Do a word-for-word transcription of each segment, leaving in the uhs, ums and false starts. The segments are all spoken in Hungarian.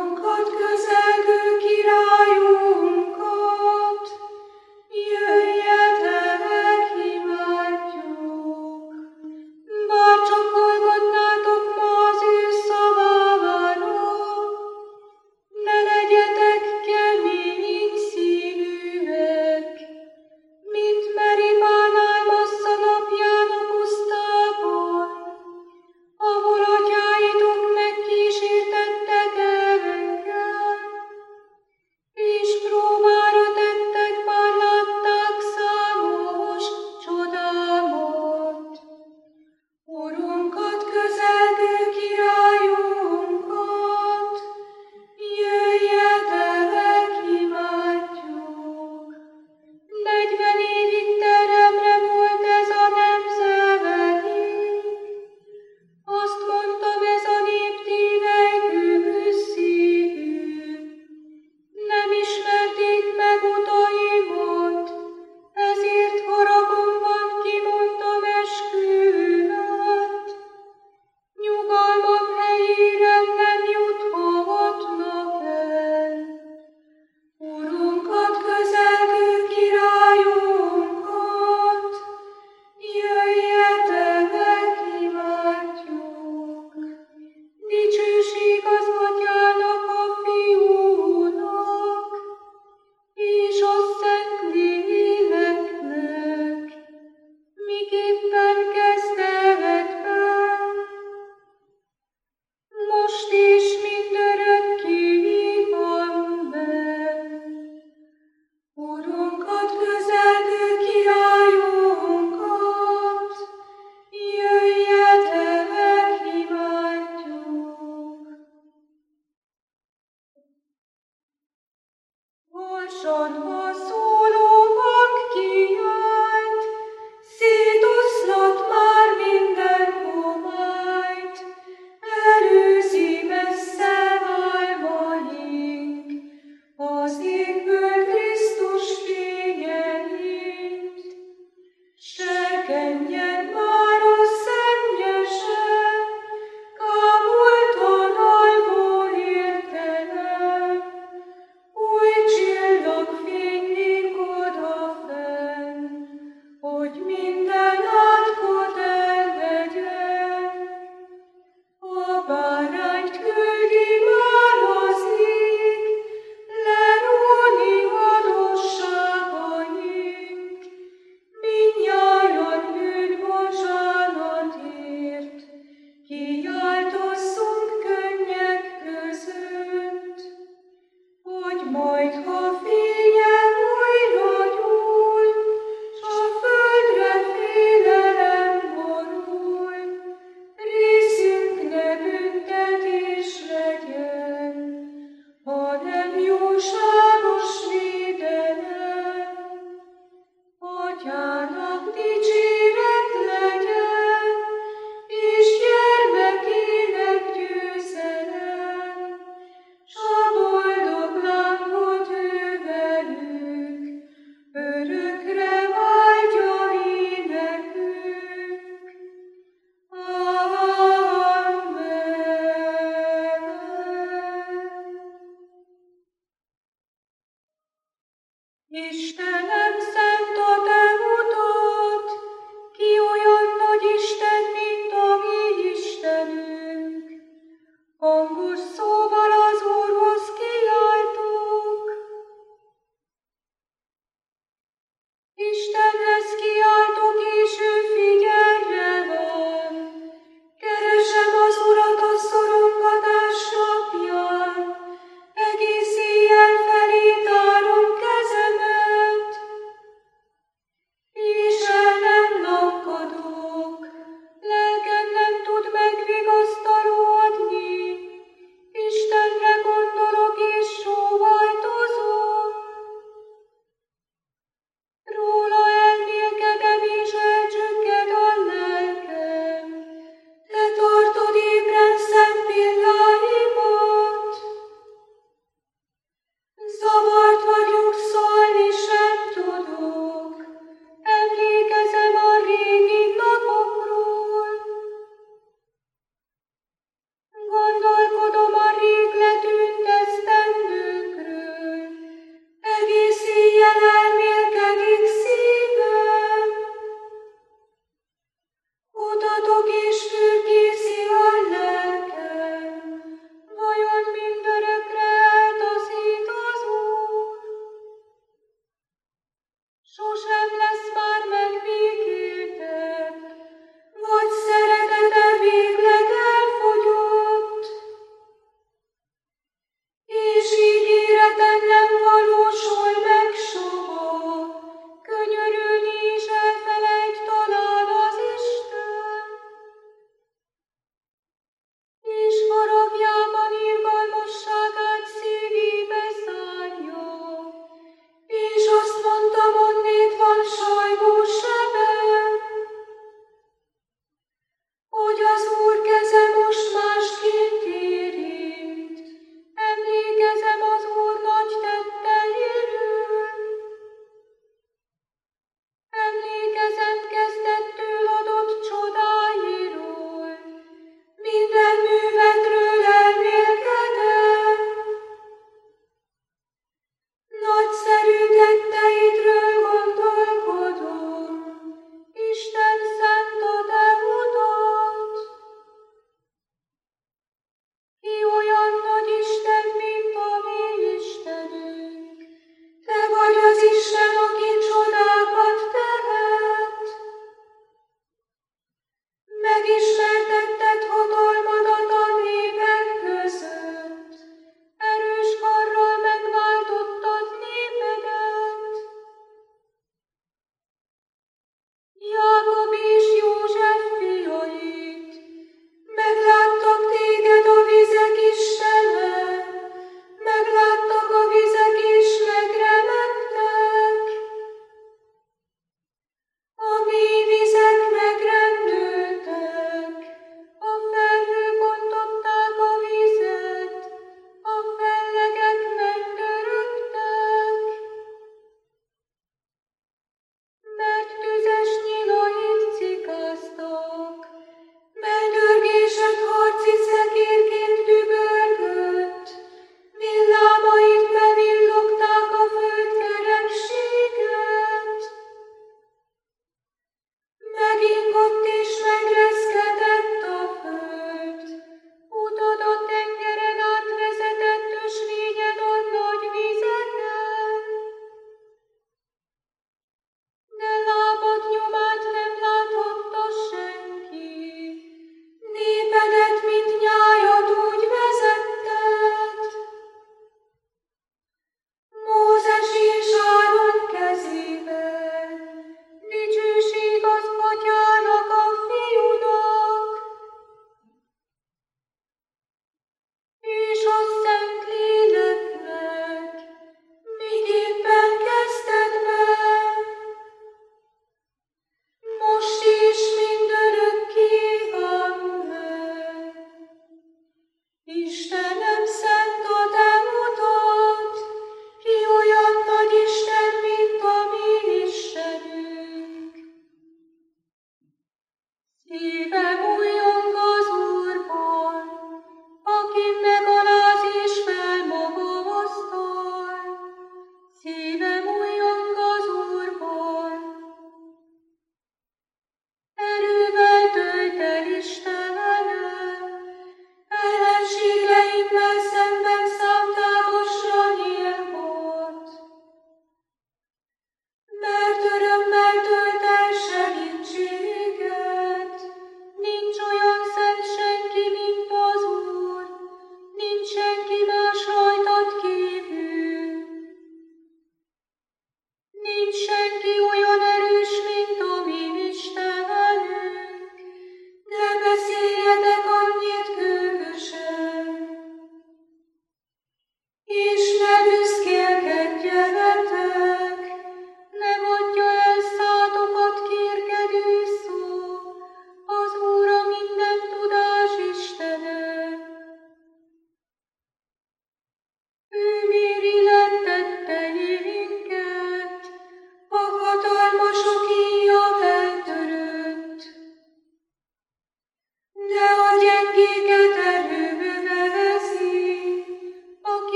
Egész éjjel felé tárom kezemet,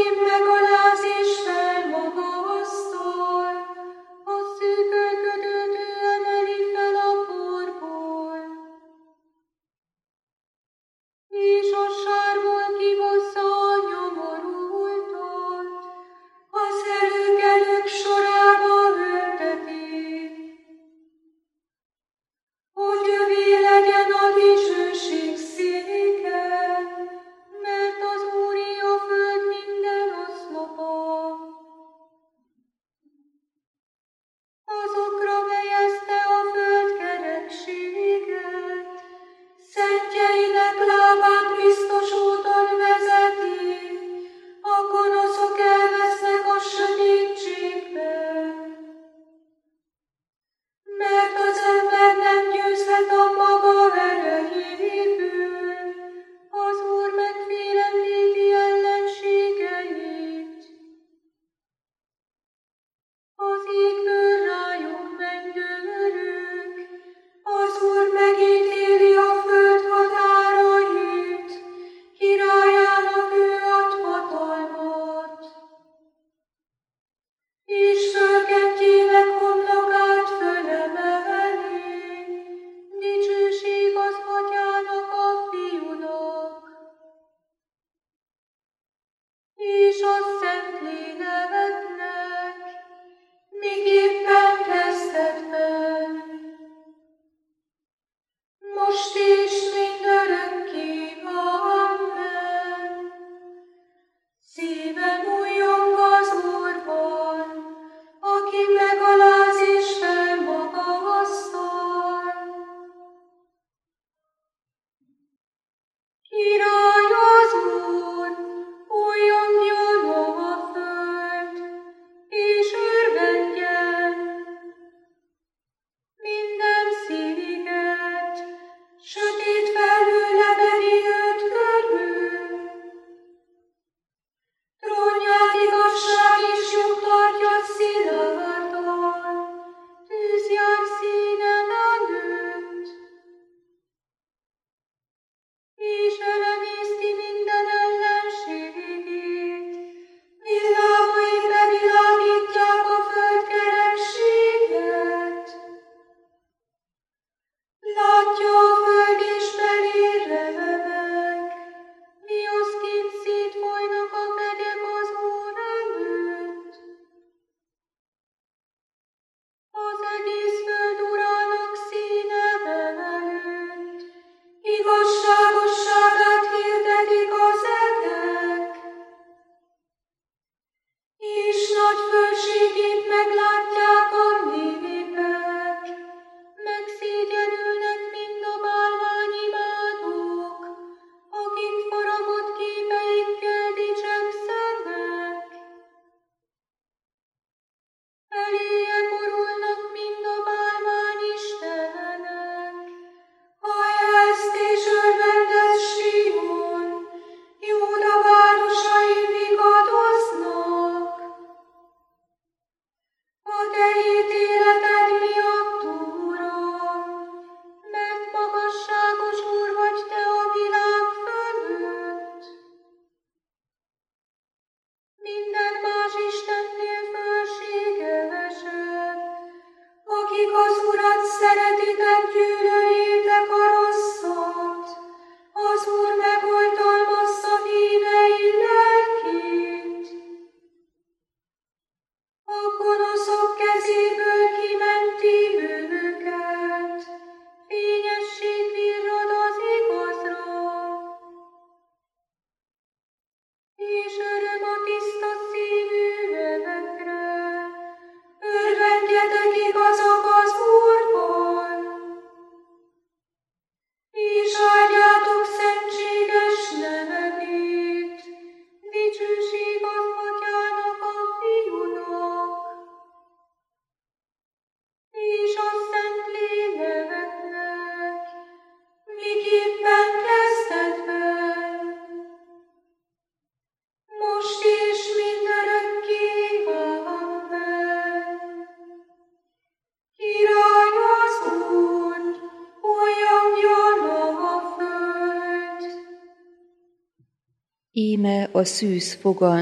Íme a szűz fogan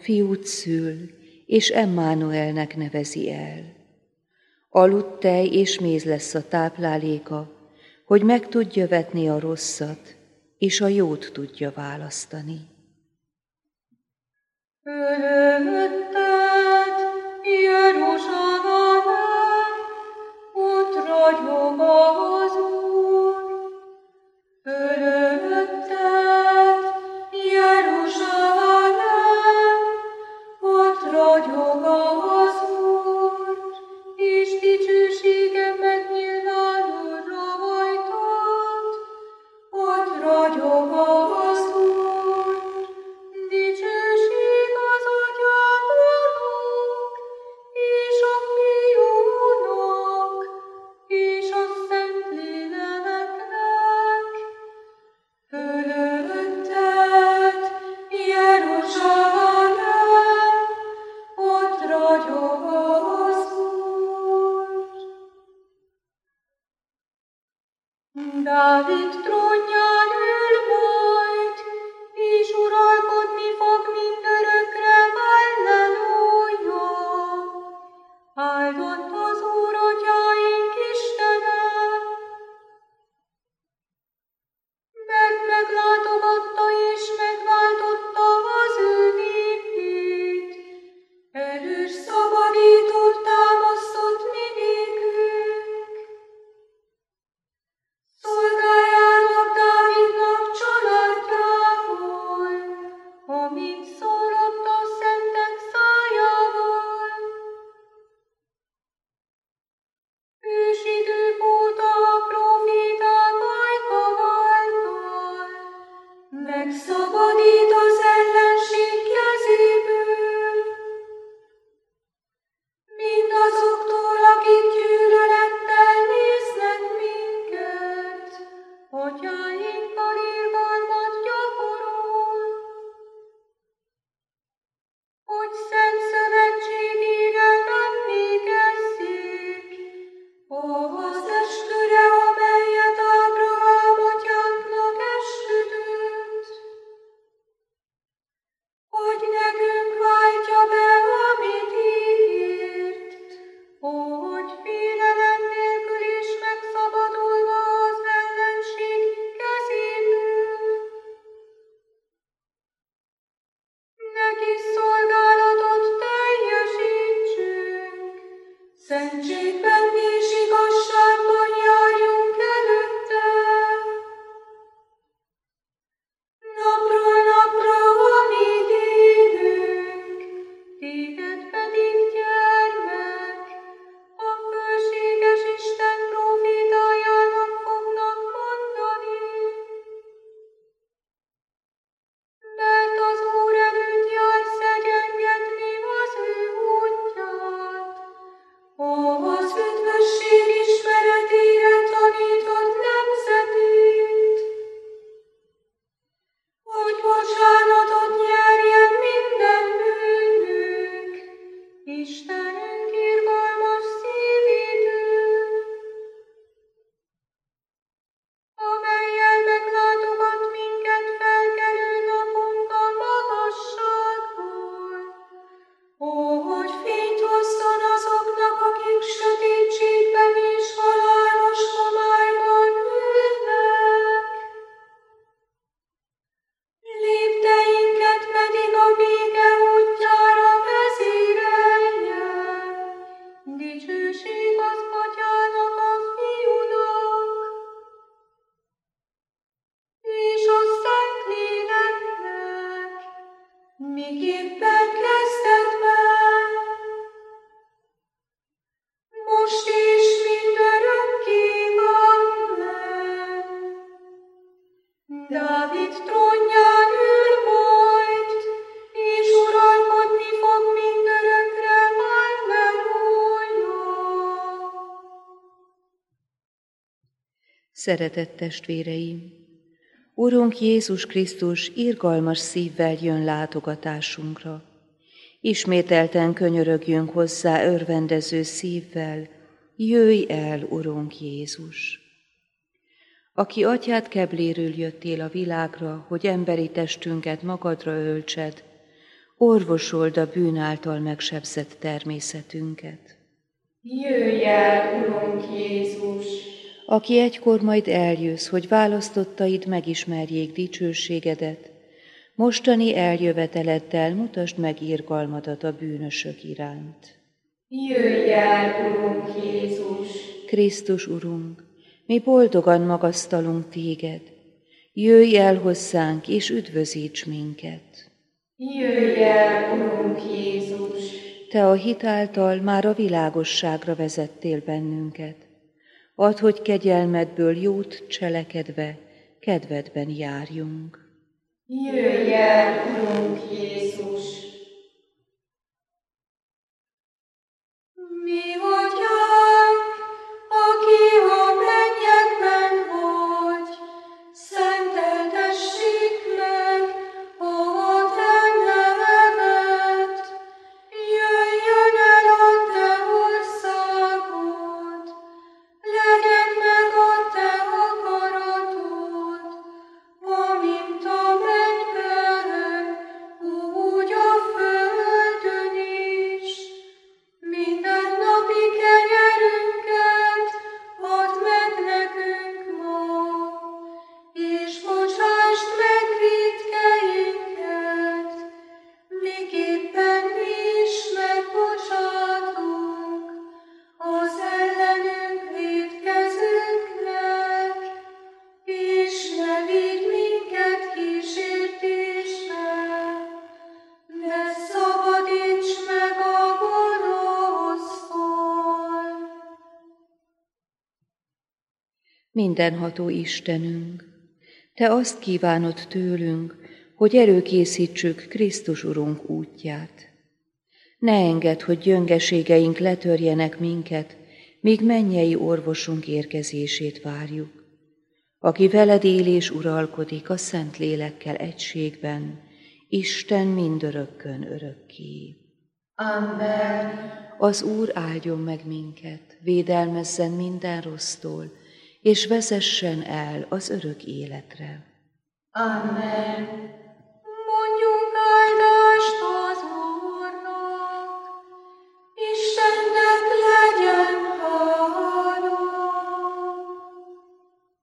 fiút szül, és Emmánuelnek nevezi el. Aludt tej és méz lesz a tápláléka, hogy meg tudja vetni a rosszat, és a jót tudja választani. Előtted, Jeruzsálem, ott ragyog az Úr. Előtted, Jeruzsálem, ott ragyog az Úr, és dicsősége megnyilvánul rajtad. Ott ragyog az Úr, dicsőség az Atyának, és a Fiúnak, és a Szentléleknek. Fölötted, Jeruzsálem, ott ragyog az Úr. Dávid trónján ül majd, és uralkodni fog mindörökre, halleluja. Áldott az Úr, atyáink Istene, mert meglátogatta és megváltotta az ő népét. Erős szabadítót támasztott mi nékünk. Szolgáljának Dávidnak családjával, amint szólott a szentek szájával. Ősidők óta a próféták ajka által megszabadít az ellenség kezéből. Mindazoktól, akik gyűlölettel néznek minket, atyáinkkal irgalmat gyakorol, hogy szent szövetségére emlékezzék, az esküre, amelyet Ábrahám atyánknak esküdött, hogy nekünk váltja be, amit ígért, hogy félelem nélkül is megszabadulva az ellenség kezéből. Neki szolgálatot teljesítsünk, szentségben és igazságban járjunk előtte. Napról napra, amíg élünk, téged pedig, gyermek, a fölséges Isten prófétájának fognak mondani. Mert az Úr előtt jár szegyengetni az ő útját, az üdvösség ismeretére tanított nemzetét, hogy bocsánatot nyerjen minden bűnük, Istenünk irgalmas szívétől, amellyel meglátogat minket felkelő napunkon magasságból, hogy fényt hozzon azoknak, akik sötétségben és halálos homályban ülnek. Lépteinket pedig a béke útjára vezérelje. Dicsőség az Atyának, a Fiúnak, és a Szentléleknek, miképpen kezdetben, most és mindörökké. Amen. Dávid trónján ül majd, és uralkodni fog mindörökre, halleluja. Szeretett testvéreim! Urunk Jézus Krisztus irgalmas szívvel jön látogatásunkra. Ismételten könyörögjünk hozzá örvendező szívvel, jöjj el, Urunk Jézus! Aki atyád kebléről jöttél a világra, hogy emberi testünket magadra öltsed, orvosold a bűn által megsebzett természetünket. Jöjj el, Urunk Jézus! Aki egykor majd eljössz, hogy választottaid megismerjék dicsőségedet, mostani eljöveteleddel mutasd meg irgalmadat a bűnösök iránt. Jöjj el, Urunk Jézus! Krisztus Urunk, mi boldogan magasztalunk téged, jöjj el hozzánk és üdvözíts minket. Jöjj el, Urunk Jézus! Te a hit által már a világosságra vezettél bennünket. Add, hogy kegyelmedből jót cselekedve, kedvedben járjunk. Jöjj el, Urunk Jézus! Mi atyánk, aki a mennyekben vagy, szenteltessék meg a te neved. Jöjjön el a te országod, legyen meg a te akaratod, amint a mennyben, úgy a földön is. Mindennapi kenyerünket add meg nekünk ma, és bocsásd meg vétkeinket, miképpen mi is megbocsátunk az ellenünk vétkezőknek, és ne vigy minket kísértésbe, de szabadíts meg a gonosztól. Mindenható Istenünk, Te azt kívánod tőlünk, hogy előkészítsük Krisztus Urunk útját. Ne engedd, hogy gyöngeségeink letörjenek minket, míg mennyei orvosunk érkezését várjuk, aki veled él és uralkodik a Szent Lélekkel egységben, Isten mindörökkön örökké. Amen. Az Úr áldjon meg minket, védelmezzen minden rossztól, és vezessen el az örök életre. Amen.